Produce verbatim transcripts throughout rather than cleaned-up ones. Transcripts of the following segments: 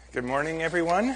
Good morning, everyone.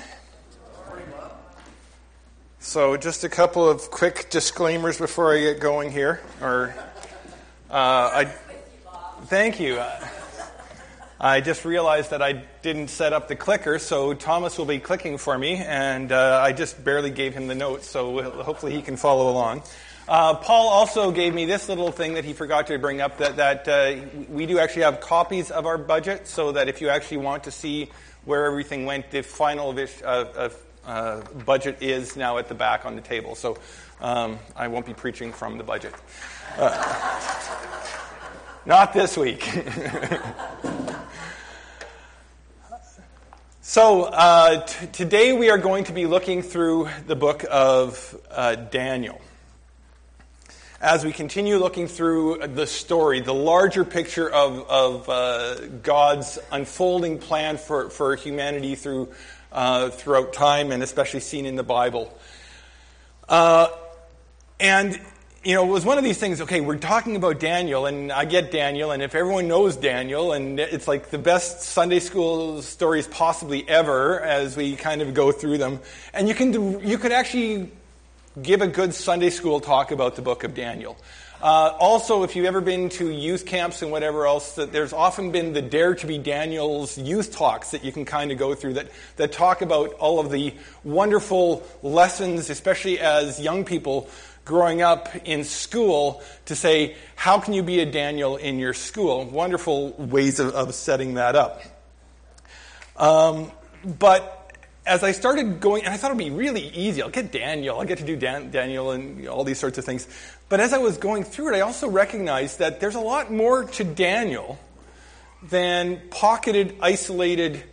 So just a couple of quick disclaimers before I get going here. Or, uh, I thank you. Uh, I just realized that I didn't set up the clicker, so Thomas will be clicking for me, and uh, I just barely gave him the notes, so hopefully he can follow along. Uh, Paul also gave me this little thing that he forgot to bring up, that, that uh, we do actually have copies of our budget, so that if you actually want to see where everything went, the final uh, uh, uh, budget is now at the back on the table. So um, I won't be preaching from the budget. Uh, not this week. So uh, t- today we are going to be looking through the book of uh, Daniel. As we continue looking through the story, the larger picture of, of uh, God's unfolding plan for, for humanity through uh, throughout time, and especially seen in the Bible. Uh, and, you know, it was one of these things, okay, we're talking about Daniel, and I get Daniel, and if everyone knows Daniel, and it's like the best Sunday school stories possibly ever as we kind of go through them. And you can you could actually give a good Sunday school talk about the book of Daniel. Uh, also, if you've ever been to youth camps and whatever else, that there's often been the Dare to be Daniel's youth talks that you can kind of go through that, that talk about all of the wonderful lessons, especially as young people growing up in school, to say, how can you be a Daniel in your school? Wonderful ways of, of setting that up. Um, but As I started going, and I thought it would be really easy. I'll get Daniel. I'll get to do Dan, Daniel and you know, all these sorts of things. But as I was going through it, I also recognized that there's a lot more to Daniel than pocketed, isolated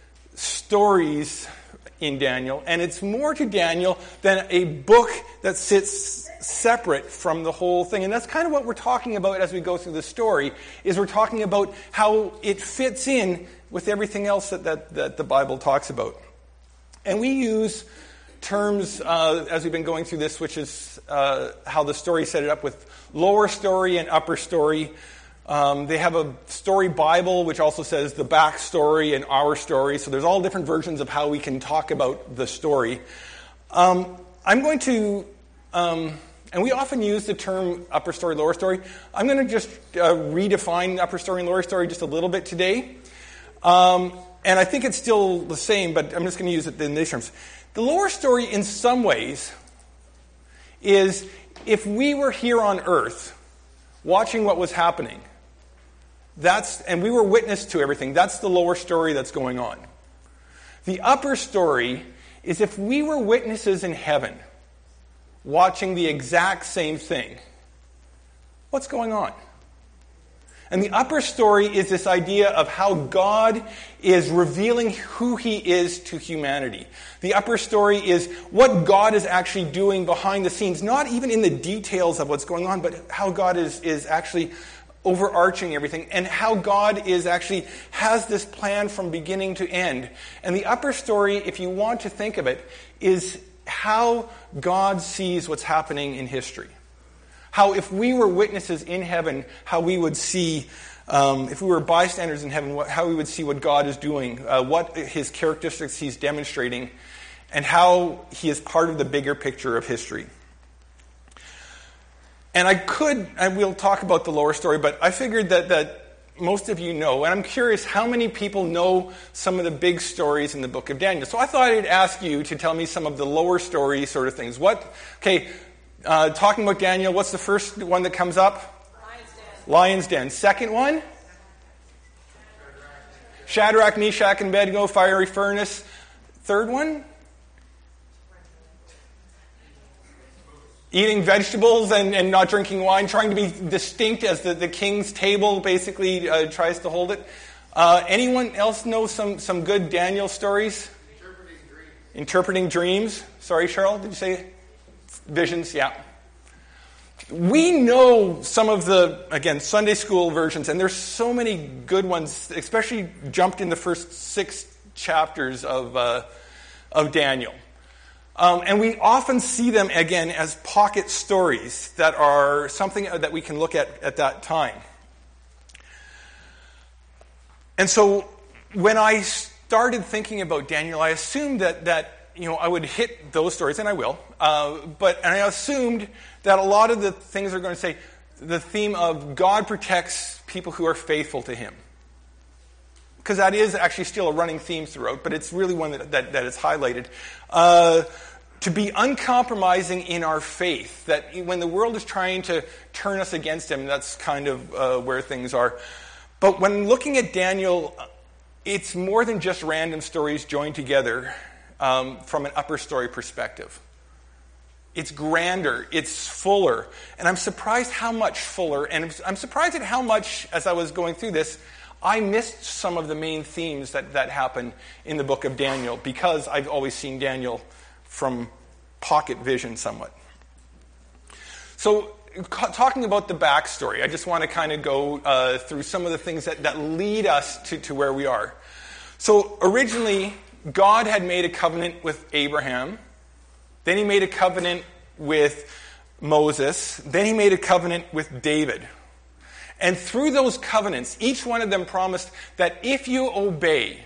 stories in Daniel. And it's more to Daniel than a book that sits separate from the whole thing. And that's kind of what we're talking about as we go through the story, is we're talking about how it fits in with everything else that, that, that the Bible talks about. And we use terms, uh, as we've been going through this, which is uh, how the story set it up with lower story and upper story. Um, they have a story Bible, which also says the back story and our story. So there's all different versions of how we can talk about the story. Um, I'm going to, um, and we often use the term upper story, lower story. I'm going to just uh, redefine upper story and lower story just a little bit today. Um, And I think it's still the same, but I'm just going to use it in these terms. The lower story, in some ways, is if we were here on Earth, watching what was happening, that's and we were witness to everything, that's the lower story that's going on. The upper story is if we were witnesses in heaven, watching the exact same thing. What's going on? And the upper story is this idea of how God is revealing who He is to humanity. The upper story is what God is actually doing behind the scenes, not even in the details of what's going on, but how God is, is actually overarching everything, and how God is actually has this plan from beginning to end. And the upper story, if you want to think of it, is how God sees what's happening in history. How if we were witnesses in heaven, how we would see, um, if we were bystanders in heaven, what, how we would see what God is doing, uh, what His characteristics He's demonstrating, and how He is part of the bigger picture of history. And I could, and we'll talk about the lower story, but I figured that, that most of you know, and I'm curious how many people know some of the big stories in the book of Daniel. So I thought I'd ask you to tell me some of the lower story sort of things. What, okay, Uh, talking about Daniel, what's the first one that comes up? Lion's Den. Lion's Den. Second one? Shadrach, Meshach, and Abednego, fiery furnace. Third one? Eating vegetables and, and not drinking wine, trying to be distinct as the, the king's table basically uh, tries to hold it. Uh, anyone else know some, some good Daniel stories? Interpreting dreams. Interpreting dreams. Sorry, Cheryl, did you say? Visions, yeah. We know some of the, again, Sunday school versions, and there's so many good ones, especially jumped in the first six chapters of uh, of Daniel. Um, and we often see them, again, as pocket stories that are something that we can look at at that time. And so when I started thinking about Daniel, I assumed that, that you know, I would hit those stories, and I will. Uh, but and I assumed that a lot of the things are going to say the theme of God protects people who are faithful to him. Because that is actually still a running theme throughout, but it's really one that, that, that is highlighted. Uh, to be uncompromising in our faith, that when the world is trying to turn us against him, that's kind of uh, where things are. But when looking at Daniel, it's more than just random stories joined together um, from an upper story perspective. It's grander, it's fuller, and I'm surprised how much fuller, and I'm surprised at how much, as I was going through this, I missed some of the main themes that, that happen in the book of Daniel because I've always seen Daniel from pocket vision somewhat. So, talking about the backstory, I just want to kind of go uh, through some of the things that, that lead us to, to where we are. So, originally, God had made a covenant with Abraham. Then he made a covenant with Moses. Then he made a covenant with David. And through those covenants, each one of them promised that if you obey,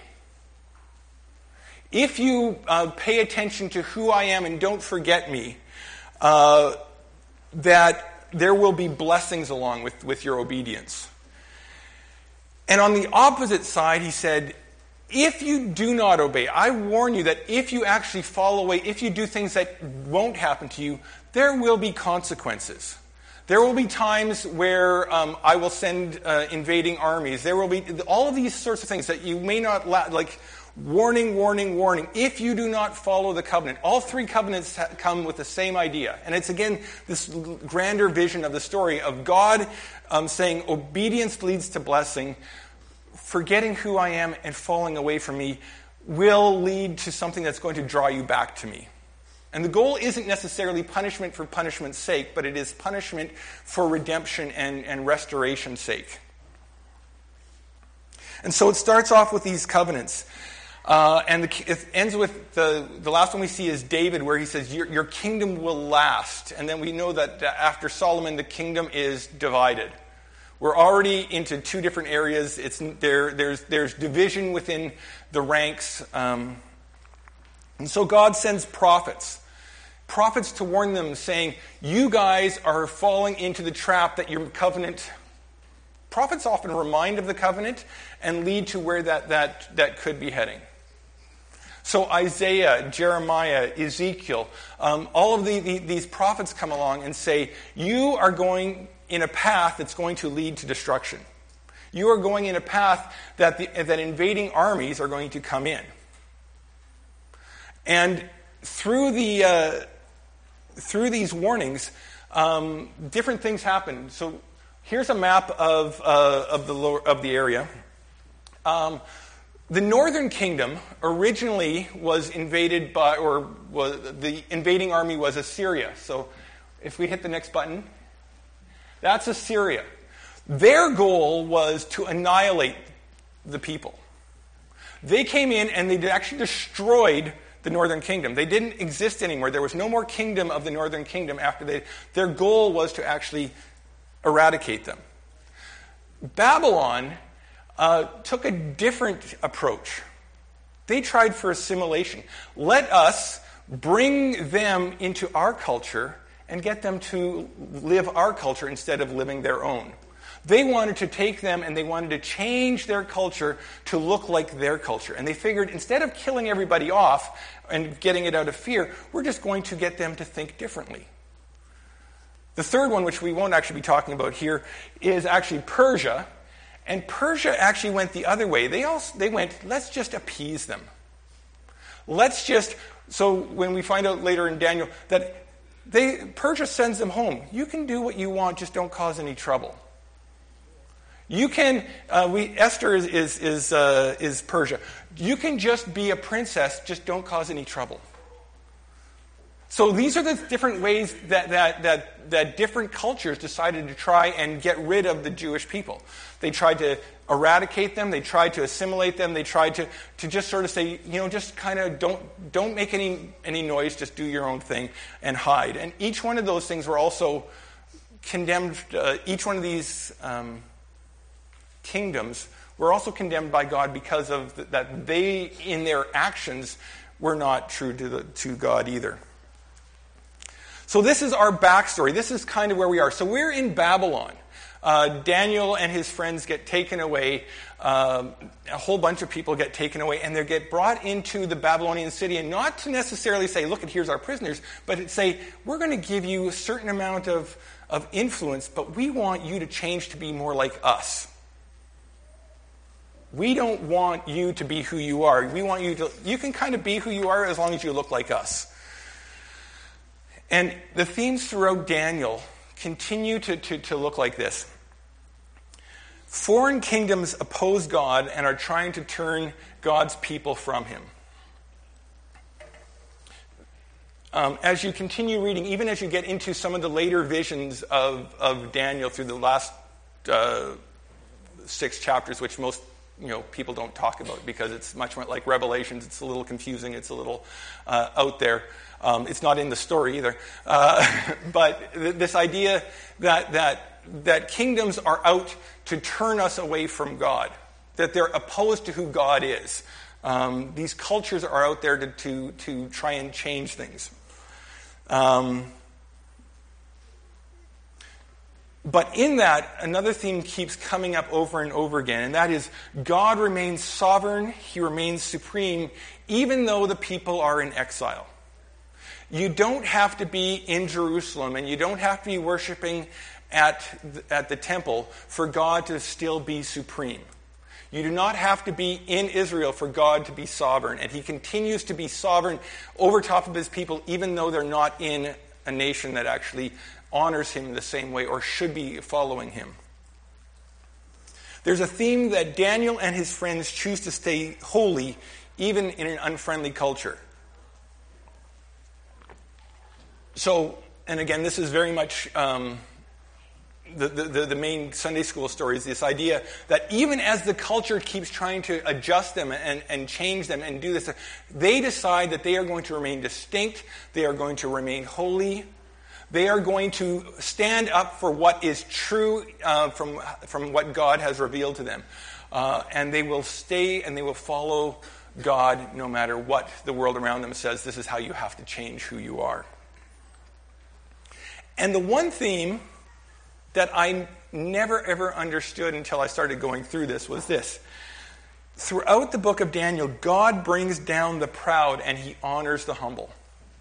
if you uh, pay attention to who I am and don't forget me, uh, that there will be blessings along with, with your obedience. And on the opposite side, he said, if you do not obey, I warn you that if you actually fall away, if you do things that won't happen to you, there will be consequences. There will be times where um, I will send uh, invading armies. There will be all of these sorts of things that you may not, la- like warning, warning, warning. If you do not follow the covenant, all three covenants ha- come with the same idea. And it's again this grander vision of the story of God um, saying obedience leads to blessing. Forgetting who I am and falling away from me will lead to something that's going to draw you back to me. And the goal isn't necessarily punishment for punishment's sake, but it is punishment for redemption and, and restoration's sake. And so it starts off with these covenants. Uh, and the, it ends with the, the last one we see is David, where he says, your, your kingdom will last. And then we know that after Solomon, the kingdom is divided. We're already into two different areas. It's there. There's there's division within the ranks, um, and so God sends prophets, prophets to warn them, saying, "You guys are falling into the trap that your covenant." Prophets often remind of the covenant and lead to where that that that could be heading. So Isaiah, Jeremiah, Ezekiel, um, all of the, the, these prophets come along and say, "You are going in a path that's going to lead to destruction. You are going in a path that the, that invading armies are going to come in." And through the uh, through these warnings, um, different things happen. So here's a map of uh, of the lower, of the area. Um, the Northern Kingdom originally was invaded by, or was the invading army was Assyria. So if we hit the next button. That's Assyria. Their goal was to annihilate the people. They came in and they actually destroyed the Northern Kingdom. They didn't exist anymore. There was no more kingdom of the Northern Kingdom after they... Their goal was to actually eradicate them. Babylon uh, took a different approach. They tried for assimilation. Let us bring them into our culture and get them to live our culture instead of living their own. They wanted to take them and they wanted to change their culture to look like their culture. And they figured instead of killing everybody off and getting it out of fear, we're just going to get them to think differently. The third one, which we won't actually be talking about here, is actually Persia. And Persia actually went the other way. They also they went, let's just appease them. Let's just... So when we find out later in Daniel that They, Persia sends them home. You can do what you want, just don't cause any trouble. You can, uh, we, Esther is is is, uh, is Persia. You can just be a princess, just don't cause any trouble. So these are the different ways that that that that different cultures decided to try and get rid of the Jewish people. They tried to eradicate them. They tried to assimilate them. They tried to, to just sort of say, you know, just kind of don't don't make any any noise. Just do your own thing and hide. And each one of those things were also condemned. Uh, each one of these um, kingdoms were also condemned by God because of th- that they, in their actions, were not true to, the, to God either. So this is our backstory. This is kind of where we are. So we're in Babylon. Uh, Daniel and his friends get taken away. Um, a whole bunch of people get taken away, and they get brought into the Babylonian city, and not to necessarily say, look, here's our prisoners, but to say, we're going to give you a certain amount of, of influence, but we want you to change to be more like us. We don't want you to be who you are. We want you to, you can kind of be who you are as long as you look like us. And the themes throughout Daniel continue to, to, to look like this. Foreign kingdoms oppose God and are trying to turn God's people from him. Um, as you continue reading, even as you get into some of the later visions of, of Daniel through the last uh, six chapters, which most you know people don't talk about because it's much more like Revelations. It's a little confusing. It's a little uh, out there. Um, it's not in the story either. Uh, but th- this idea that that that kingdoms are out to turn us away from God, that they're opposed to who God is. Um, these cultures are out there to, to, to try and change things. Um, but in that, another theme keeps coming up over and over again, and that is God remains sovereign, he remains supreme, even though the people are in exile. You don't have to be in Jerusalem, and you don't have to be worshiping at the, at the temple for God to still be supreme. You do not have to be in Israel for God to be sovereign, and he continues to be sovereign over top of his people, even though they're not in a nation that actually honors him the same way or should be following him. There's a theme that Daniel and his friends choose to stay holy even in an unfriendly culture. So, and again, this is very much um, the, the, the main Sunday school story is this idea that even as the culture keeps trying to adjust them and, and change them and do this, they decide that they are going to remain distinct, they are going to remain holy, they are going to stand up for what is true uh, from, from what God has revealed to them. Uh, and they will stay and they will follow God no matter what the world around them says. This is how you have to change who you are. And the one theme that I never ever understood until I started going through this was this. Throughout the book of Daniel, God brings down the proud and he honors the humble.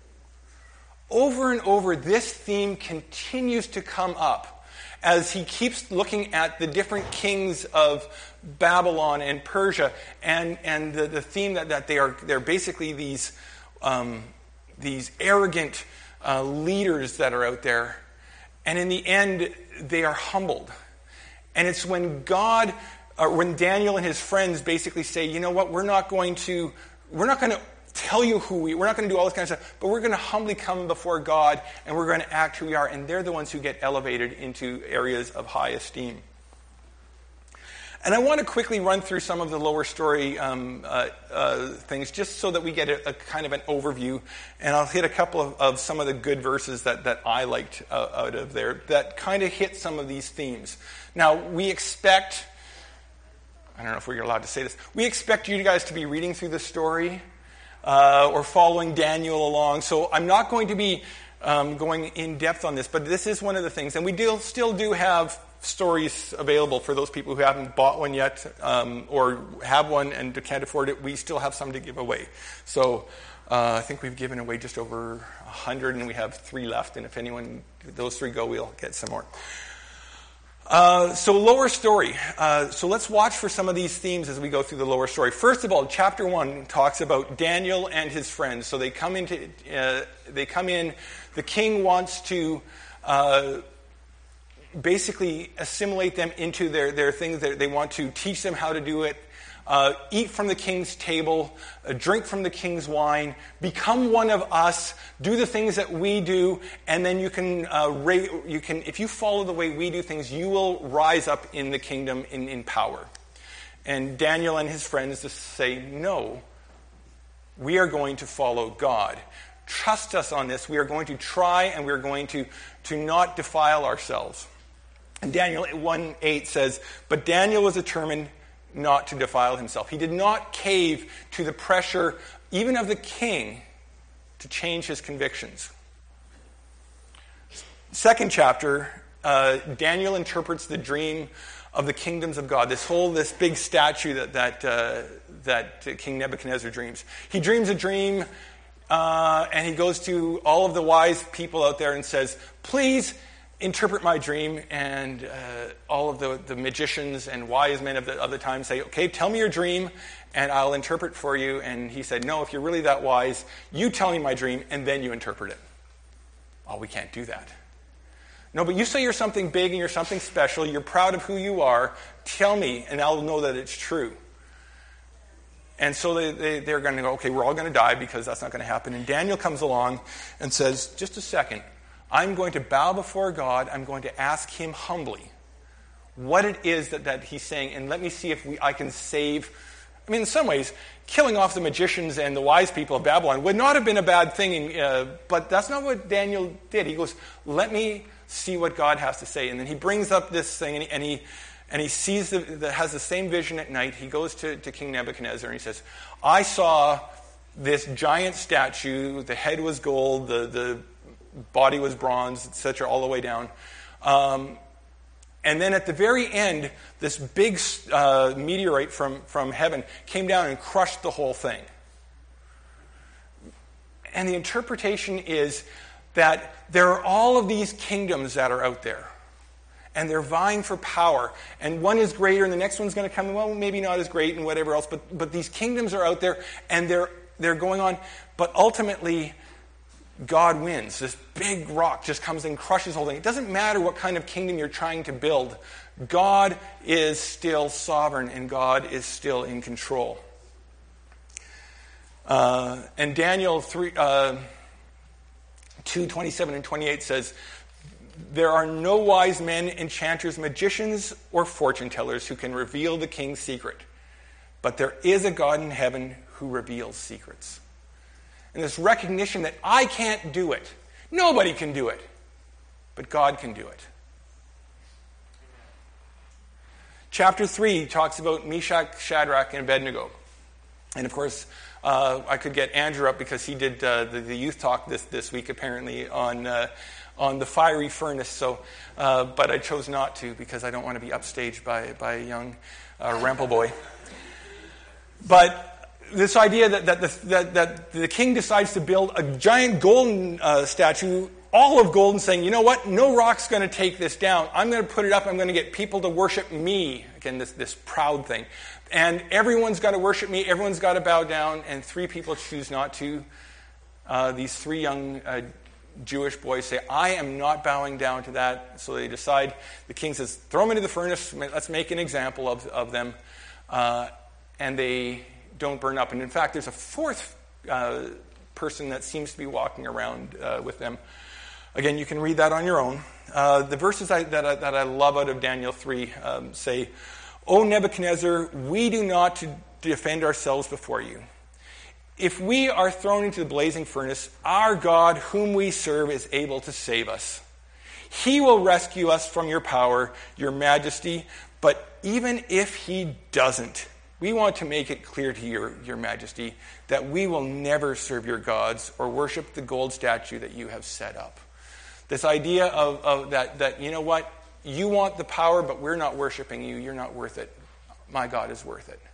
Over and over, this theme continues to come up as he keeps looking at the different kings of Babylon and Persia, and, and the, the theme that, that they are they're basically these, um, these arrogant uh, leaders that are out there. And in the end, they are humbled. And it's when God, or when Daniel and his friends basically say, you know what, we're not going to, we're not going to tell you who we, we're not going to do all this kind of stuff, but we're going to humbly come before God and we're going to act who we are. And they're the ones who get elevated into areas of high esteem. And I want to quickly run through some of the lower story um, uh, uh, things just so that we get a, a kind of an overview. And I'll hit a couple of, of some of the good verses that, that I liked uh, out of there that kind of hit some of these themes. Now, we expect, I don't know if we're allowed to say this, we expect you guys to be reading through the story uh, or following Daniel along. So I'm not going to be um, going in depth on this, but this is one of the things. And we do, still do have stories available for those people who haven't bought one yet um, or have one and can't afford it. We still have some to give away. So uh, I think we've given away just over one hundred, and we have three left. And if anyone, those three go, we'll get some more. Uh, so lower story. Uh, so let's watch for some of these themes as we go through the lower story. First of all, chapter one talks about Daniel and his friends. So they come into, uh, they come in. The king wants to Uh, basically assimilate them into their, their things. They want to teach them how to do it, uh, eat from the king's table, uh, drink from the king's wine, become one of us, do the things that we do, and then you can, uh, ra- you can, if you follow the way we do things, you will rise up in the kingdom in, in power. And Daniel and his friends just say, no, we are going to follow God. Trust us on this. We are going to try, and we are going to, to not defile ourselves. And Daniel one eight says, but Daniel was determined not to defile himself. He did not cave to the pressure, even of the king, to change his convictions. Second chapter, uh, Daniel interprets the dream of the kingdoms of God. This whole, this big statue that that uh, that King Nebuchadnezzar dreams. He dreams a dream, uh, and he goes to all of the wise people out there and says, "Please interpret my dream." And uh, all of the, the magicians and wise men of the, of the time say, "Okay, tell me your dream, and I'll interpret for you." And he said, "No, if you're really that wise, you tell me my dream, and then you interpret it." Oh, we can't do that. No, but you say you're something big and you're something special. You're proud of who you are. Tell me, and I'll know that it's true. And so they, they, they're going to go, okay, we're all going to die because that's not going to happen. And Daniel comes along and says, just a second. I'm going to bow before God. I'm going to ask him humbly what it is that, that he's saying, and let me see if we I can save. I mean, in some ways, killing off the magicians and the wise people of Babylon would not have been a bad thing, uh, but that's not what Daniel did. He goes, let me see what God has to say. And then he brings up this thing, and he and he, and he sees the, the has the same vision at night. He goes to, to King Nebuchadnezzar, and he says, I saw this giant statue. The head was gold, the, the body was bronze, et cetera, all the way down. Um, and then at the very end, this big uh, meteorite from, from heaven came down and crushed the whole thing. And the interpretation is that there are all of these kingdoms that are out there, and they're vying for power, and one is greater and the next one's going to come, well, maybe not as great and whatever else, but but these kingdoms are out there, and they're they're going on, but ultimately God wins. This big rock just comes and crushes the whole thing. It doesn't matter what kind of kingdom you're trying to build. God is still sovereign, and God is still in control. Uh, and Daniel three uh, two twenty-seven and twenty-eight says, there are no wise men, enchanters, magicians, or fortune tellers who can reveal the king's secret. But there is a God in heaven who reveals secrets. And this recognition that I can't do it. Nobody can do it. But God can do it. Chapter three talks about Meshach, Shadrach, and Abednego. And of course, uh, I could get Andrew up because he did uh, the, the youth talk this, this week, apparently, on uh, on the fiery furnace. So, uh, but I chose not to because I don't want to be upstaged by, by a young uh, rample boy. But this idea that that the, that that the king decides to build a giant golden uh, statue, all of gold, and saying, you know what, no rock's going to take this down. I'm going to put it up. I'm going to get people to worship me. Again, this, this proud thing. And everyone's got to worship me. Everyone's got to bow down. And three people choose not to. Uh, these three young uh, Jewish boys say, I am not bowing down to that. So they decide, the king says, throw them into the furnace. Let's make an example of, of them. Uh, and they don't burn up. And in fact, there's a fourth uh, person that seems to be walking around uh, with them. Again, you can read that on your own. Uh, the verses I, that, I, that I love out of Daniel three um, say, O Nebuchadnezzar, we do not to defend ourselves before you. If we are thrown into the blazing furnace, our God, whom we serve, is able to save us. He will rescue us from your power, your majesty, but even if he doesn't, we want to make it clear to your, your majesty that we will never serve your gods or worship the gold statue that you have set up. This idea of, of that, that, you know what, you want the power, but we're not worshiping you. You're not worth it. My God is worth it.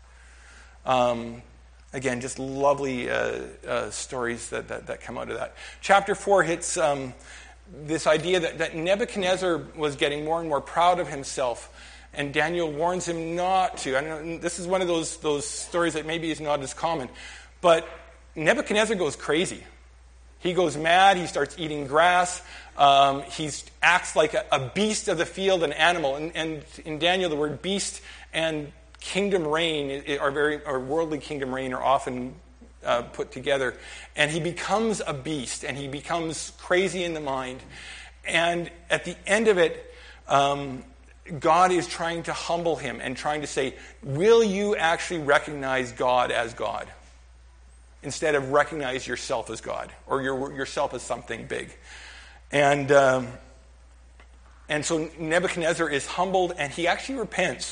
Um, again, just lovely uh, uh, stories that, that, that come out of that. Chapter four hits um, this idea that, that Nebuchadnezzar was getting more and more proud of himself, and Daniel warns him not to. I don't know, this is one of those, those stories that maybe is not as common, but Nebuchadnezzar goes crazy. He goes mad. He starts eating grass. Um, he acts like a, a beast of the field, an animal. And, and in Daniel, the word beast and kingdom reign are very, or worldly kingdom reign are often uh, put together. And he becomes a beast, and he becomes crazy in the mind. And at the end of it, um, God is trying to humble him and trying to say, will you actually recognize God as God? Instead of recognize yourself as God, or your, yourself as something big. And um, and so Nebuchadnezzar is humbled, and he actually repents.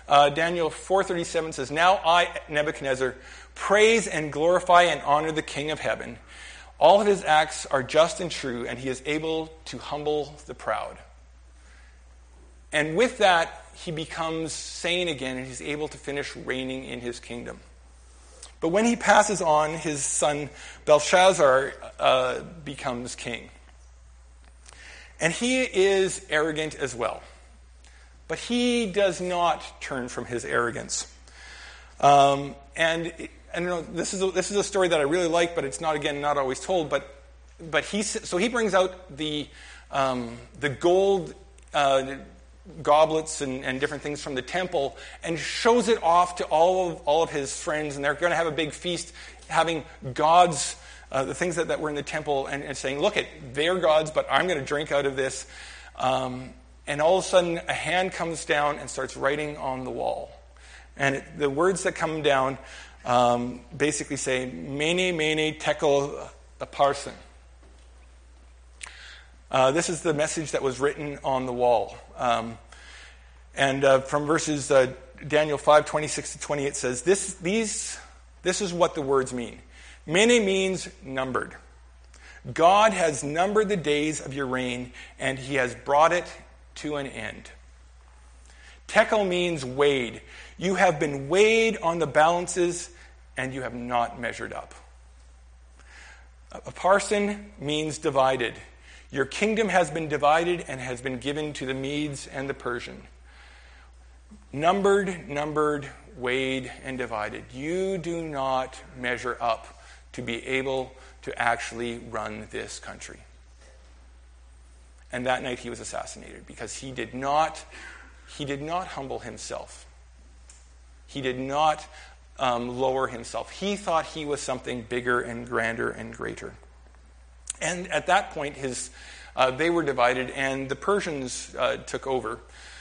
Uh, Daniel four thirty-seven says, "Now I, Nebuchadnezzar, praise and glorify and honor the King of heaven. All of his acts are just and true, and he is able to humble the proud." And with that, he becomes sane again, and he's able to finish reigning in his kingdom. But when he passes on, his son Belshazzar uh, becomes king. And he is arrogant as well. But he does not turn from his arrogance. Um, and I don't know, this is a, this is a story that I really like, but it's not, again, not always told. But but he so he brings out the um, the gold uh, goblets and, and different things from the temple and shows it off to all of all of his friends, and they're going to have a big feast, having gods, uh, the things that, that were in the temple, and, and saying, "Look, it, they're gods, but I'm going to drink out of this." Um, And all of a sudden, a hand comes down and starts writing on the wall. And it, the words that come down um, basically say, "Mene, mene, tekel, upharsin." Uh, this is the message that was written on the wall. Um, and uh, from verses uh, Daniel five twenty-six to twenty, it says, "This these this is what the words mean. Mene means numbered. God has numbered the days of your reign, and he has brought it to an end. Tekel means weighed. You have been weighed on the balances, and you have not measured up. Upharsin means divided. Your kingdom has been divided and has been given to the Medes and the Persian. Numbered, numbered, weighed, and divided. You do not measure up to be able to actually run this country." And that night he was assassinated because he did not, he did not humble himself. He did not um, lower himself. He thought he was something bigger and grander and greater. And at that point, his uh, they were divided, and the Persians uh, took over.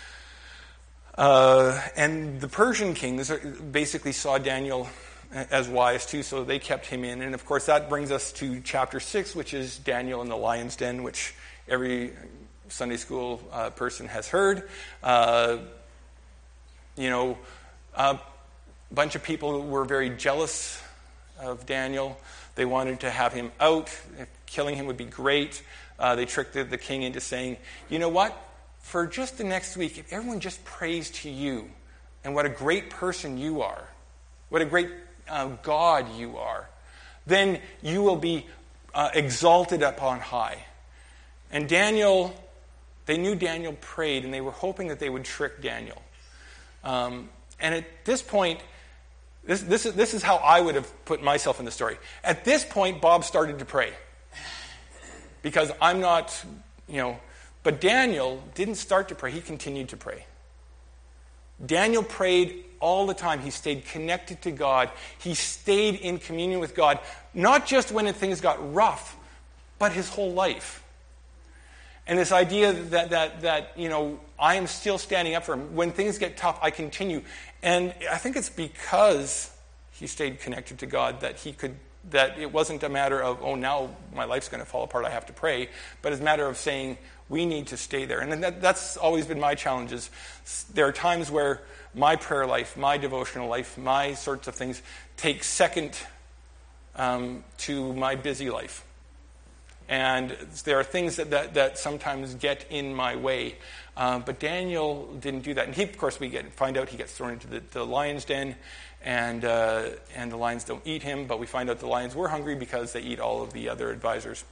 Uh, and the Persian kings basically saw Daniel as wise too, so they kept him in. And of course, that brings us to chapter six, which is Daniel in the lion's den, which every Sunday school uh, person has heard. Uh, you know, a bunch of people were very jealous of Daniel. They wanted to have him out. Killing him would be great. Uh, they tricked the, the king into saying, "You know what? For just the next week, if everyone just prays to you and what a great person you are, what a great uh, God you are, then you will be uh, exalted up on high." And Daniel, they knew Daniel prayed, and they were hoping that they would trick Daniel. Um, and at this point, this, this, is, this is how I would have put myself in the story. At this point, Bob started to pray. Because I'm not, you know, but Daniel didn't start to pray. He continued to pray. Daniel prayed all the time. He stayed connected to God. He stayed in communion with God, not just when things got rough, but his whole life. And this idea that, that, that, you know, I am still standing up for him. When things get tough, I continue. And I think it's because he stayed connected to God that he could, that it wasn't a matter of, oh, now my life's going to fall apart, I have to pray. But it's a matter of saying, we need to stay there. And that, that's always been my challenges. There are times where my prayer life, my devotional life, my sorts of things take second um, to my busy life. And there are things that, that, that sometimes get in my way. Uh, but Daniel didn't do that. And he, of course, we get find out he gets thrown into the, the lion's den, and uh, and the lions don't eat him. But we find out the lions were hungry because they eat all of the other advisors.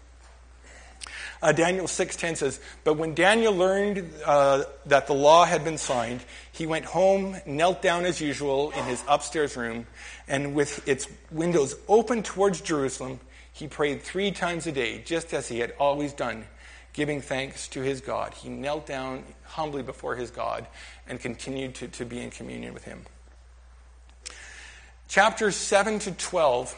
Uh, Daniel six ten says, "But when Daniel learned uh, that the law had been signed, he went home, knelt down as usual in his upstairs room, and with its windows open towards Jerusalem, he prayed three times a day, just as he had always done, giving thanks to his God." He knelt down humbly before his God and continued to, to be in communion with him. Chapters seven to twelve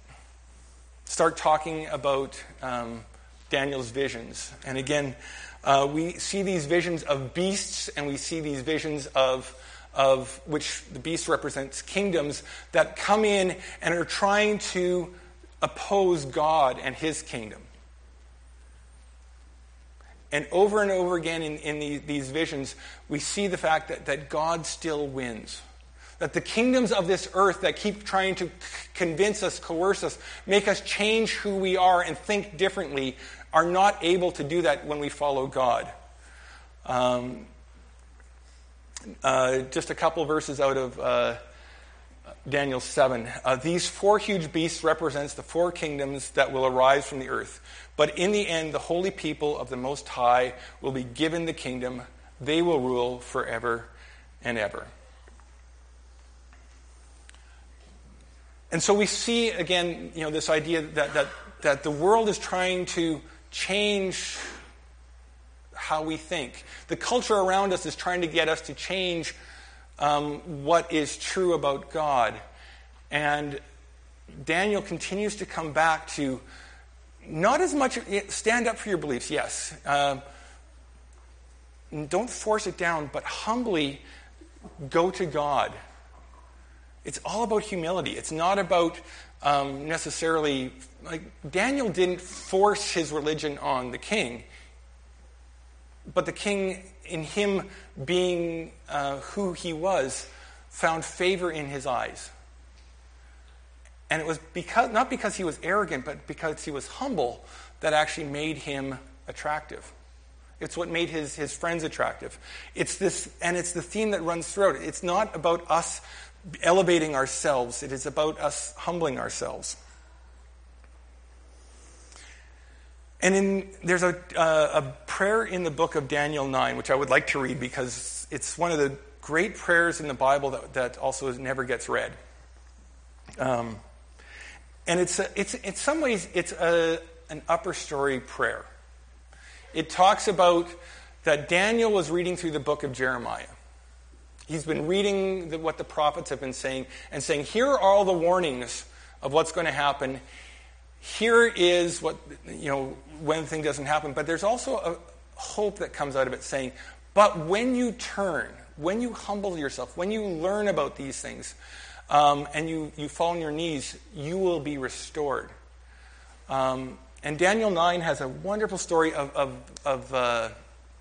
start talking about um, Daniel's visions. And again, uh, we see these visions of beasts, and we see these visions of, of which the beast represents kingdoms that come in and are trying to oppose God and his kingdom. And over and over again in, in the, these visions, we see the fact that, that God still wins. That the kingdoms of this earth that keep trying to convince us, coerce us, make us change who we are and think differently, are not able to do that when we follow God. Um, uh, just a couple verses out of uh, Daniel seven. Uh, These four huge beasts represents the four kingdoms that will arise from the earth. But in the end, the holy people of the Most High will be given the kingdom. They will rule forever and ever. And so we see, again, you know, this idea that, that, that the world is trying to change how we think. The culture around us is trying to get us to change um, what is true about God. And Daniel continues to come back to not as much stand up for your beliefs, yes. Uh, don't force it down, but humbly go to God. It's all about humility. It's not about um, necessarily, like, Daniel didn't force his religion on the king, but the king, in him being uh, who he was, found favor in his eyes. And it was because not because he was arrogant, but because he was humble that actually made him attractive. It's what made his, his friends attractive. It's this, and it's the theme that runs throughout it. It's not about us elevating ourselves. It is about us humbling ourselves. And in, there's a, uh, a prayer in the book of Daniel nine, which I would like to read because it's one of the great prayers in the Bible that, that also never gets read. Um, and it's, a, it's in some ways, it's a, an upper story prayer. It talks about that Daniel was reading through the book of Jeremiah. He's been reading the, what the prophets have been saying and saying, here are all the warnings of what's going to happen. Here is what, you know, when the thing doesn't happen. But there's also a hope that comes out of it saying, but when you turn, when you humble yourself, when you learn about these things, um, and you, you fall on your knees, you will be restored. Um, and Daniel nine has a wonderful story of, of, of uh,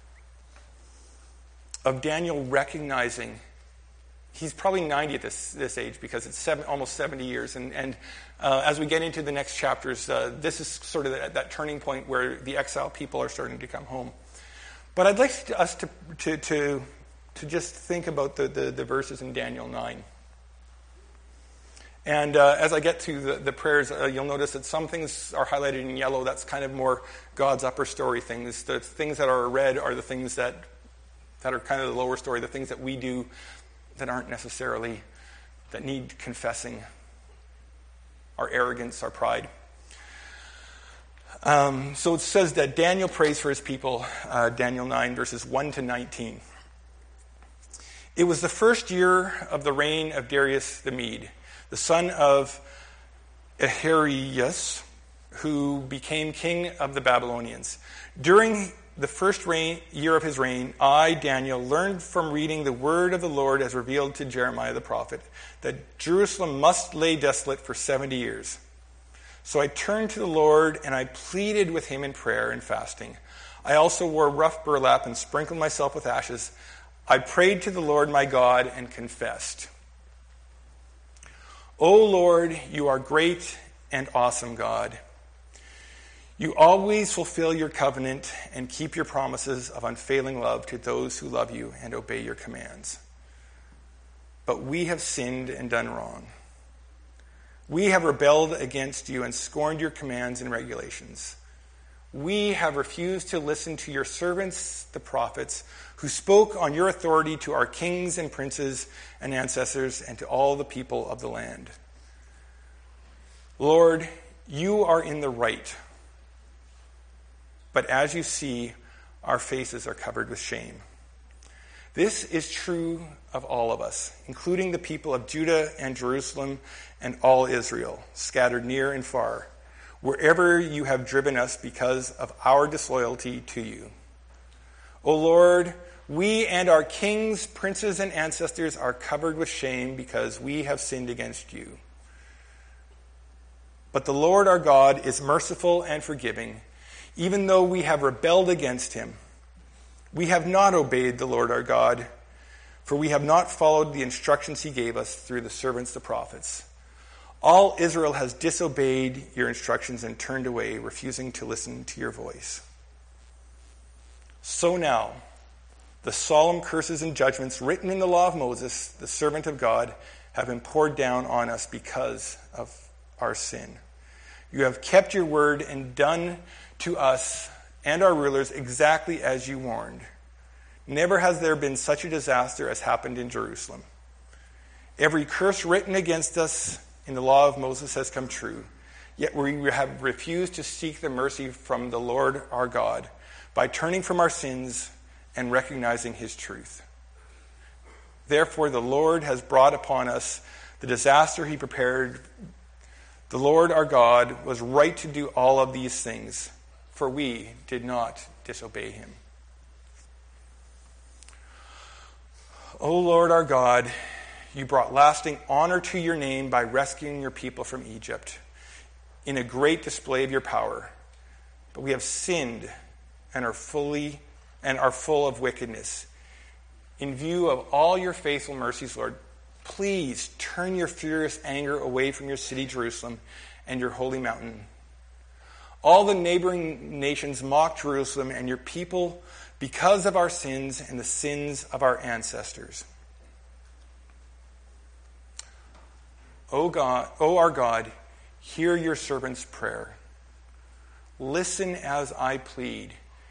of Daniel recognizing, he's probably ninety at this, this age because it's seven, almost seventy years. And, and uh, as we get into the next chapters, uh, this is sort of that, that turning point where the exile people are starting to come home. But I'd like us to to to, to just think about the, the, the verses in Daniel nine. And uh, as I get to the, the prayers, uh, you'll notice that some things are highlighted in yellow. That's kind of more God's upper story things. The things that are red are the things that that are kind of the lower story, the things that we do that aren't necessarily, that need confessing, our arrogance, our pride. Um, so it says that Daniel prays for his people, uh, Daniel nine, verses one to nineteen. It was the first year of the reign of Darius the Mede, the son of Ahasuerus, who became king of the Babylonians. During the first reign, year of his reign, I, Daniel, learned from reading the word of the Lord as revealed to Jeremiah the prophet, that Jerusalem must lay desolate for seventy years. So I turned to the Lord, and I pleaded with him in prayer and fasting. I also wore rough burlap and sprinkled myself with ashes. I prayed to the Lord my God and confessed. O Lord, you are great and awesome God. You always fulfill your covenant and keep your promises of unfailing love to those who love you and obey your commands. But we have sinned and done wrong. We have rebelled against you and scorned your commands and regulations. We have refused to listen to your servants, the prophets, who spoke on your authority to our kings and princes and ancestors and to all the people of the land. Lord, you are in the right. But as you see, our faces are covered with shame. This is true of all of us, including the people of Judah and Jerusalem and all Israel, scattered near and far, wherever you have driven us because of our disloyalty to you. O Lord, we and our kings, princes, and ancestors are covered with shame because we have sinned against you. But the Lord our God is merciful and forgiving. even though we have rebelled against him. We have not obeyed the Lord our God, for we have not followed the instructions he gave us through the servants, the prophets. All Israel has disobeyed your instructions and turned away, refusing to listen to your voice. So now, the solemn curses and judgments written in the law of Moses, the servant of God, have been poured down on us because of our sin. You have kept your word and done to us and our rulers exactly as you warned. Never has there been such a disaster as happened in Jerusalem. Every curse written against us in the law of Moses has come true, yet we have refused to seek the mercy from the Lord our God by turning from our sins and recognizing his truth. Therefore, the Lord has brought upon us the disaster he prepared. The Lord our God was right to do all of these things, for we did not disobey him. O Lord our God, you brought lasting honor to your name by rescuing your people from Egypt in a great display of your power. But we have sinned and are fully and are full of wickedness. In view of all your faithful mercies, Lord, please turn your furious anger away from your city, Jerusalem, and your holy mountain. All the neighboring nations mock Jerusalem and your people because of our sins and the sins of our ancestors. O God, O our God, hear your servant's prayer. Listen as I plead.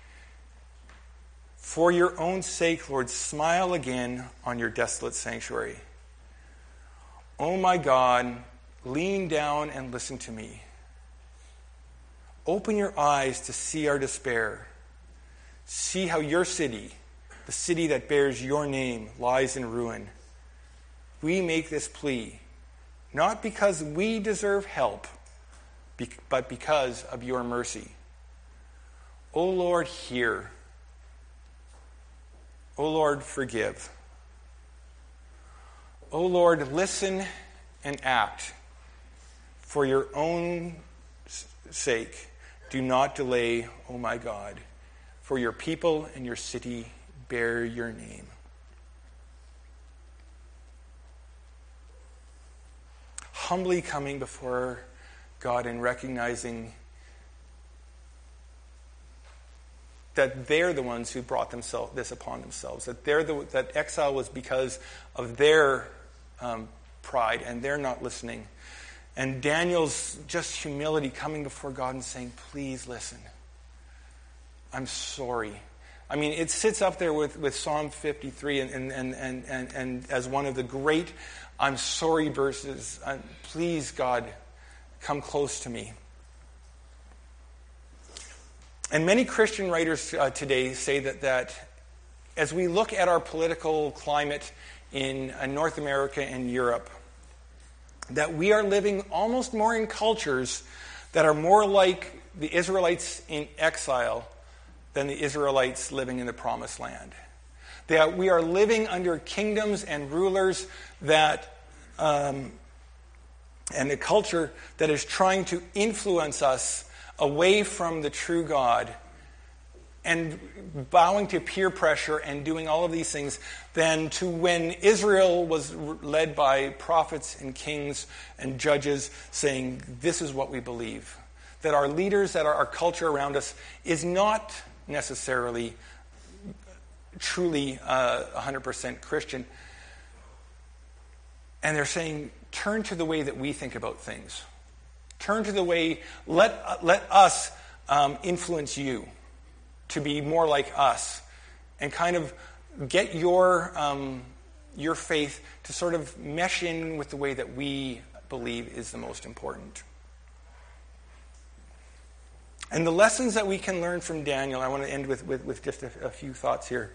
For your own sake, Lord, smile again on your desolate sanctuary. O my God, lean down and listen to me. Open your eyes to see our despair. See how your city, the city that bears your name, lies in ruin. We make this plea, not because we deserve help, but because of your mercy. O Lord, hear. O Lord, forgive. O Lord, listen and act. For your own sake, do not delay, O my God. For your people and your city bear your name. Humbly coming before God and recognizing that they're the ones who brought themselves this upon themselves. That they're the that exile was because of their um, pride, and they're not listening. And Daniel's just humility coming before God and saying, "Please listen. I'm sorry." I mean, it sits up there with, with Psalm fifty-three and and, and, and, and and as one of the great "I'm sorry" verses. Uh, Please, God, come close to me. And many Christian writers uh, today say that, that as we look at our political climate in uh, North America and Europe, that we are living almost more in cultures that are more like the Israelites in exile than the Israelites living in the Promised Land. That we are living under kingdoms and rulers that, um, and a culture that is trying to influence us away from the true God and bowing to peer pressure and doing all of these things than to when Israel was led by prophets and kings and judges saying, this is what we believe. That our leaders, that our, our culture around us is not necessarily truly uh, one hundred percent Christian. And they're saying, turn to the way that we think about things. Turn to the way, let, let us um, influence you to be more like us and kind of get your, um, your faith to sort of mesh in with the way that we believe is the most important. And the lessons that we can learn from Daniel, I want to end with, with, with just a, a few thoughts here.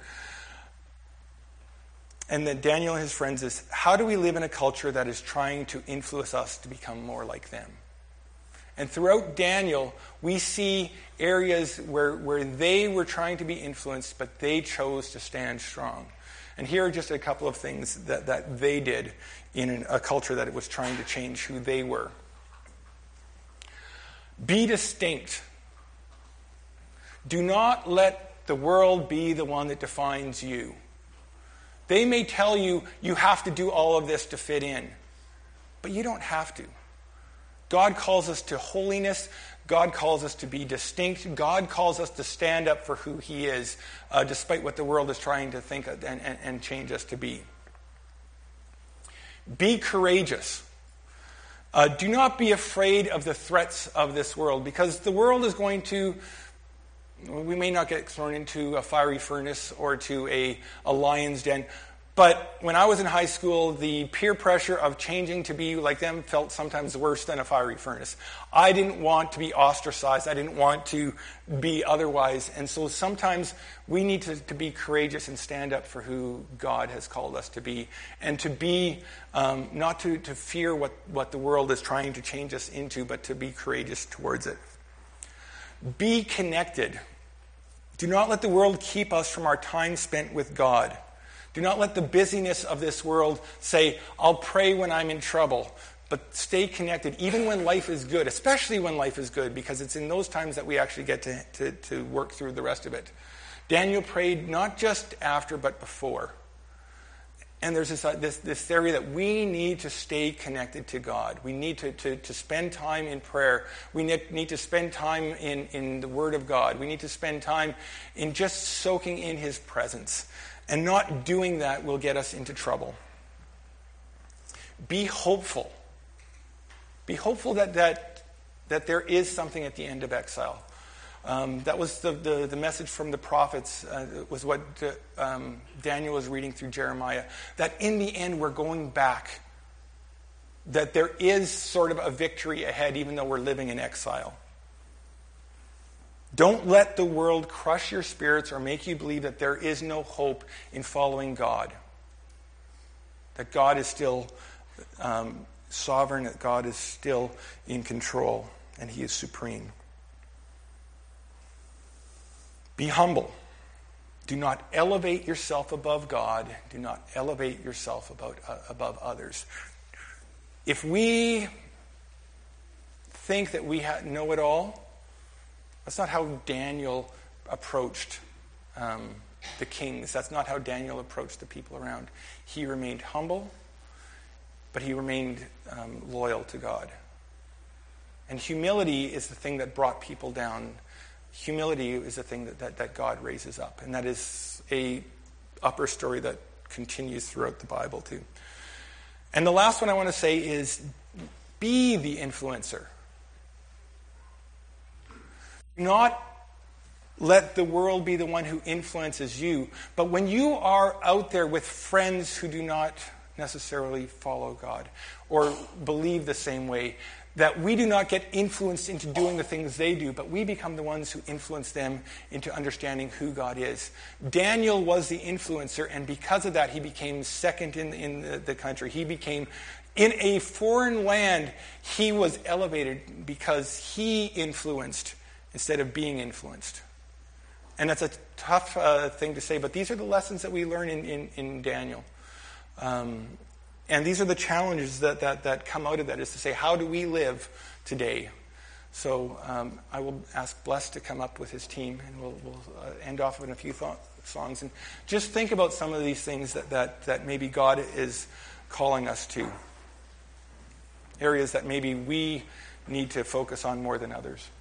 And then Daniel and his friends is, how do we live in a culture that is trying to influence us to become more like them? And throughout Daniel, we see areas where, where they were trying to be influenced, but they chose to stand strong. And here are just a couple of things that, that they did in a culture that it was trying to change who they were. Be distinct. Do not let the world be the one that defines you. They may tell you you have to do all of this to fit in, but you don't have to. God calls us to holiness. God calls us to be distinct. God calls us to stand up for who he is, uh, despite what the world is trying to think of and, and, and change us to be. Be courageous. Uh, do not be afraid of the threats of this world, because the world is going to, we may not get thrown into a fiery furnace or to a, a lion's den, but when I was in high school, the peer pressure of changing to be like them felt sometimes worse than a fiery furnace. I didn't want to be ostracized. I didn't want to be otherwise. And so sometimes we need to, to be courageous and stand up for who God has called us to be. And to be, um, not to, to fear what, what the world is trying to change us into, but to be courageous towards it. Be connected. Do not let the world keep us from our time spent with God. Do not let the busyness of this world say, I'll pray when I'm in trouble. But stay connected, even when life is good, especially when life is good, because it's in those times that we actually get to, to, to work through the rest of it. Daniel prayed not just after, but before. And there's this, uh, this, this theory that we need to stay connected to God. We need to, to, to spend time in prayer. We need, need to spend time in, in the Word of God. We need to spend time in just soaking in his presence. And not doing that will get us into trouble. Be hopeful. Be hopeful that that, that there is something at the end of exile. Um, that was the, the, the message from the prophets, uh, was what uh, um, Daniel was reading through Jeremiah. That in the end we're going back. That there is sort of a victory ahead, even though we're living in exile. Don't let the world crush your spirits or make you believe that there is no hope in following God. That God is still um, sovereign, that God is still in control, and he is supreme. Be humble. Do not elevate yourself above God. Do not elevate yourself about, uh, above others. If we think that we ha- know it all, that's not how Daniel approached um, the kings. That's not how Daniel approached the people around. He remained humble, but he remained um, loyal to God. And humility is the thing that brought people down. Humility is the thing that, that, that God raises up. And that is a upper story that continues throughout the Bible too. And the last one I want to say is be the influencer. Do not let the world be the one who influences you. But when you are out there with friends who do not necessarily follow God or believe the same way, that we do not get influenced into doing the things they do, but we become the ones who influence them into understanding who God is. Daniel was the influencer, and because of that, he became second in, in the, the country. He became, in a foreign land, he was elevated because he influenced instead of being influenced. And that's a tough uh, thing to say, but these are the lessons that we learn in, in, in Daniel. Um, and these are the challenges that, that, that come out of that, is to say, how do we live today? So um, I will ask Bless to come up with his team, and we'll, we'll uh, end off with a few th- songs. And just think about some of these things that, that, that maybe God is calling us to. Areas that maybe we need to focus on more than others.